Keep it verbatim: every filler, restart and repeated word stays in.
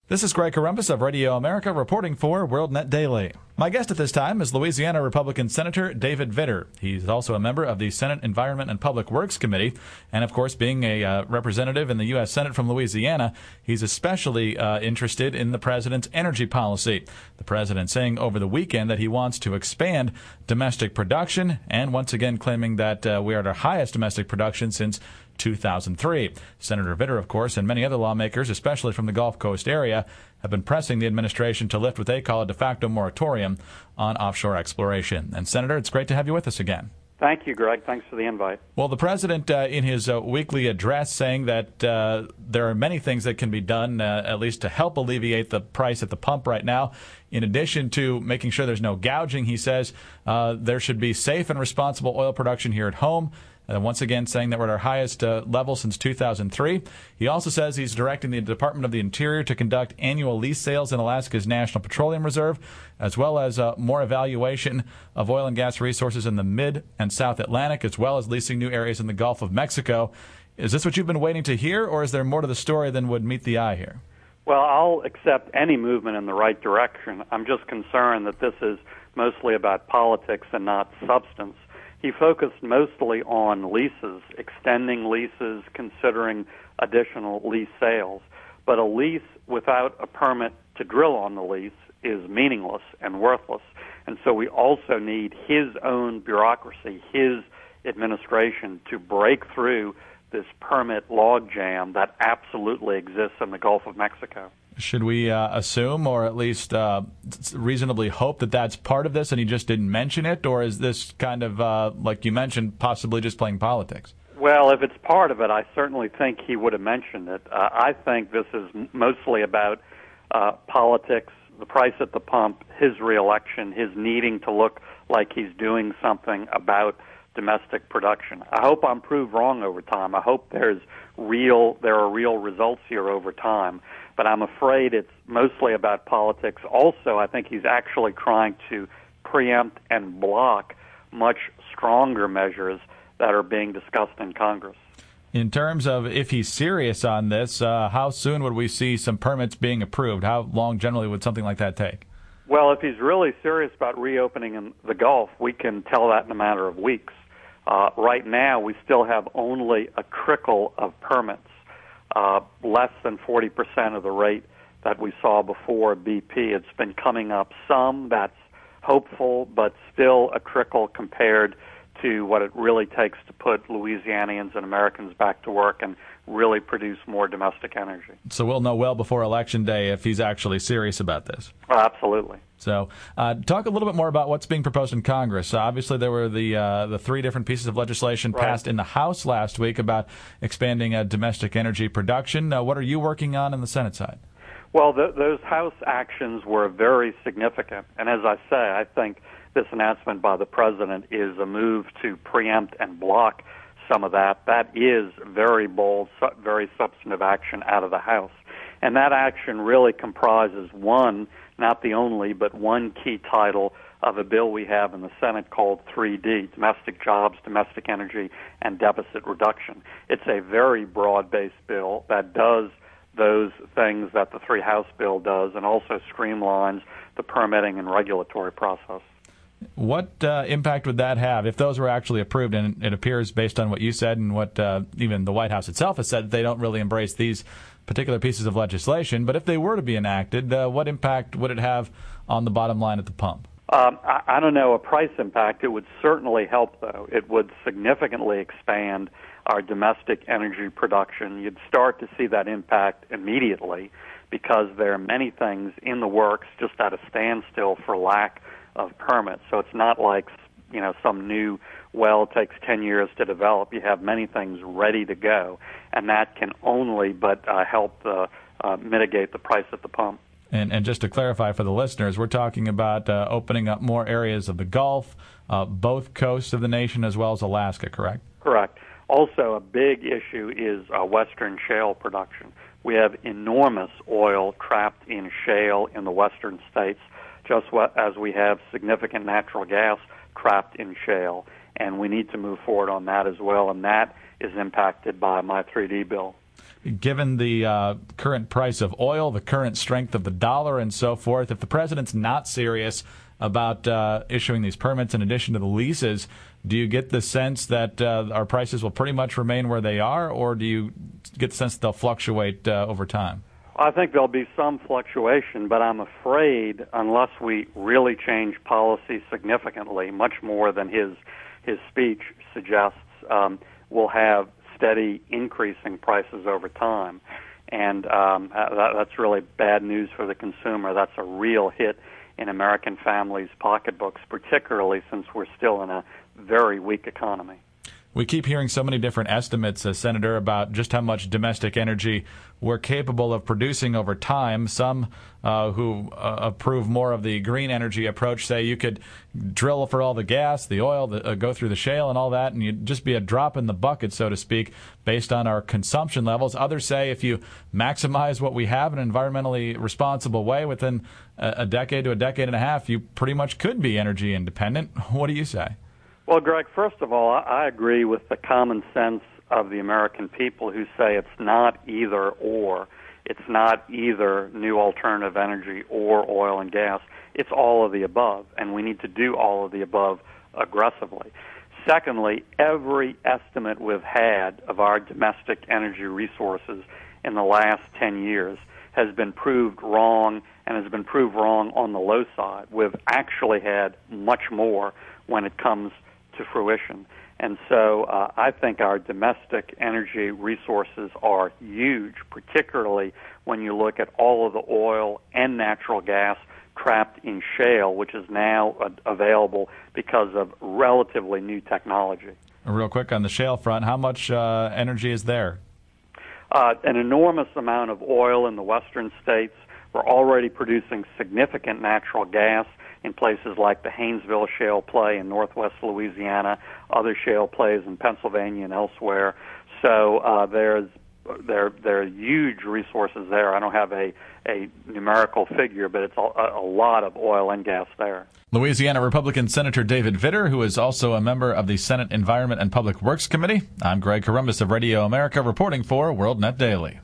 This is Greg Corombos of Radio America reporting for WorldNet Daily. My guest at this time is Louisiana Republican Senator David Vitter. He's also a member of the Senate Environment and Public Works Committee. And, of course, being a uh, representative in the U S. Senate from Louisiana, he's especially uh, interested in the president's energy policy. The president saying over the weekend that he wants to expand domestic production and once again claiming that uh, we are at our highest domestic production since two thousand three. Senator Vitter, of course, and many other lawmakers, especially from the Gulf Coast area, have been pressing the administration to lift what they call a de facto moratorium on offshore exploration. And, Senator, it's great to have you with us again. Thank you, Greg. Thanks for the invite. Well, the president, uh, in his uh, weekly address, saying that uh, there are many things that can be done, uh, at least to help alleviate the price at the pump right now. In addition to making sure there's no gouging, he says uh, there should be safe and responsible oil production here at home. Uh, once again, saying that we're at our highest uh, level since two thousand three. He also says he's directing the Department of the Interior to conduct annual lease sales in Alaska's National Petroleum Reserve, as well as uh, more evaluation of oil and gas resources in the Mid and South Atlantic, as well as leasing new areas in the Gulf of Mexico. Is this what you've been waiting to hear, or is there more to the story than would meet the eye here? Well, I'll accept any movement in the right direction. I'm just concerned that this is mostly about politics and not substance. He focused mostly on leases, extending leases, considering additional lease sales. But a lease without a permit to drill on the lease is meaningless and worthless. And so we also need his own bureaucracy, his administration, to break through this permit logjam that absolutely exists in the Gulf of Mexico. Should we uh, assume, or at least uh, reasonably hope, that that's part of this and he just didn't mention it? Or is this kind of, uh, like you mentioned, possibly just playing politics? Well, if it's part of it, I certainly think he would have mentioned it. Uh, I think this is mostly about uh, politics, the price at the pump, his reelection, his needing to look like he's doing something about domestic production. I hope I'm proved wrong over time. I hope there's real, there are real results here over time. But I'm afraid it's mostly about politics. Also, I think he's actually trying to preempt and block much stronger measures that are being discussed in Congress. In terms of if he's serious on this, uh, how soon would we see some permits being approved? How long generally would something like that take? Well, if he's really serious about reopening in the Gulf, we can tell that in a matter of weeks. Uh, right now, we still have only a trickle of permits. Uh, less than forty percent of the rate that we saw before B P. It's been coming up some. That's hopeful, but still a trickle compared to what it really takes to put Louisianians and Americans back to work and really produce more domestic energy. So we'll know well before Election Day if he's actually serious about this. Oh, absolutely. So uh, talk a little bit more about what's being proposed in Congress. Uh, obviously, there were the uh, the three different pieces of legislation right. passed in the House last week about expanding uh, domestic energy production. Uh, what are you working on in the Senate side? Well, the, those House actions were very significant. And as I say, I think this announcement by the President is a move to preempt and block some of that. That is very bold, very substantive action out of the House. And that action really comprises one, not the only, but one key title of a bill we have in the Senate called three D, Domestic Jobs, Domestic Energy, and Deficit Reduction. It's a very broad-based bill that does those things that the three House bill does and also streamlines the permitting and regulatory process. What uh, impact would that have if those were actually approved? And it appears, based on what you said and what uh, even the White House itself has said, that they don't really embrace these particular pieces of legislation. But if they were to be enacted, uh, what impact would it have on the bottom line at the pump? Um, I, I don't know a price impact. It would certainly help, though. It would significantly expand our domestic energy production. You'd start to see that impact immediately because there are many things in the works just at a standstill for lack of permits. So it's not like, you know, some new well takes ten years to develop. You have many things ready to go, and that can only but uh, help uh, uh, mitigate the price at the pump. And, and just to clarify for the listeners, we're talking about uh, opening up more areas of the Gulf, uh, both coasts of the nation, as well as Alaska, correct? Correct. Also, a big issue is uh, western shale production. We have enormous oil trapped in shale in the western states, just as we have significant natural gas trapped in shale, and we need to move forward on that as well, and that is impacted by my three D bill. Given the uh, current price of oil, the current strength of the dollar, and so forth, if the president's not serious about uh, issuing these permits in addition to the leases, do you get the sense that uh, our prices will pretty much remain where they are, or do you get the sense that they'll fluctuate uh, over time? I think there'll be some fluctuation, but I'm afraid unless we really change policy significantly, much more than his his speech suggests, um, we'll have steady increasing prices over time. And um, that, that's really bad news for the consumer. That's a real hit in American families' pocketbooks, particularly since we're still in a very weak economy. We keep hearing so many different estimates, uh, Senator, about just how much domestic energy we're capable of producing over time. Some uh, who uh, approve more of the green energy approach say you could drill for all the gas, the oil, the, uh, go through the shale and all that, and you'd just be a drop in the bucket, so to speak, based on our consumption levels. Others say if you maximize what we have in an environmentally responsible way within a, a decade to a decade and a half, you pretty much could be energy independent. What do you say? Well, Greg, first of all, I agree with the common sense of the American people who say it's not either or. It's not either new alternative energy or oil and gas. It's all of the above, and we need to do all of the above aggressively. Secondly, every estimate we've had of our domestic energy resources in the last ten years has been proved wrong, and has been proved wrong on the low side. We've actually had much more when it comes to fruition. And so uh, I think our domestic energy resources are huge, particularly when you look at all of the oil and natural gas trapped in shale, which is now uh, available because of relatively new technology. Real quick on the shale front, how much uh, energy is there? Uh, an enormous amount of oil in the western states. We're already producing significant natural gas in places like the Haynesville shale play in northwest Louisiana, other shale plays in Pennsylvania and elsewhere. So uh, there's there there are huge resources there. I don't have a, a numerical figure, but it's a, a lot of oil and gas there. Louisiana Republican Senator David Vitter, who is also a member of the Senate Environment and Public Works Committee. I'm Greg Corombos of Radio America, reporting for WorldNet Daily.